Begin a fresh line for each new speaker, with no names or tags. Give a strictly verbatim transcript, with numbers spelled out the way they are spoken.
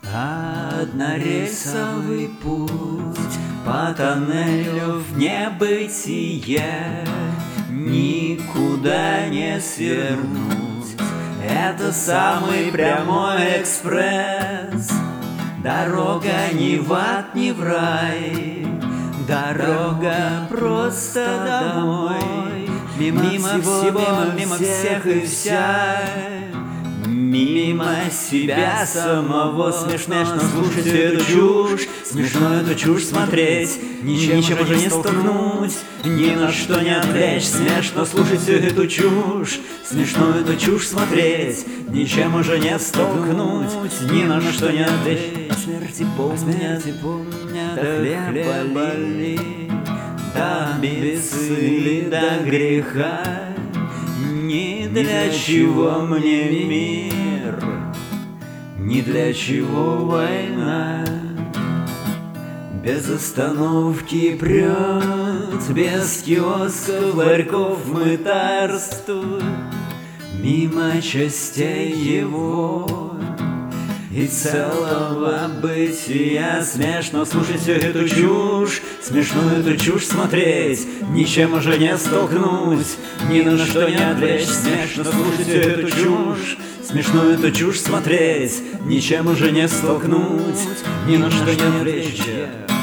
Однорельсовый путь по тоннелю в небытие, никуда не свернуть. Это самый прямой экспресс. Дорога ни в ад, ни в рай, дорога просто домой. Мимо, мимо всего, всего, мимо всех и вся, мимо себя самого. Смешно слушать эту чушь, смешно эту чушь смотреть, ничем, ничем уже не столкнуть, ни на что не отвлечь. Смешно слушать эту чушь, смешно эту чушь смотреть, ничем уже не столкнуть, ни на что не отвлечь. Смерти помнят, да хлеба боли, до амбиции, до греха. Ни для чего мне мир, ни для чего война. Без остановки прет, без киосков, ларьков мытарствует, мимо частей его и целого бытия. Смешно слушать эту чушь, смешно эту чушь смотреть, ничем уже не столкнуть, ни на что не отвлечь. Смешно слушать эту чушь, смешно эту чушь смотреть, ничем уже не столкнуть, ни на что не отвлечь.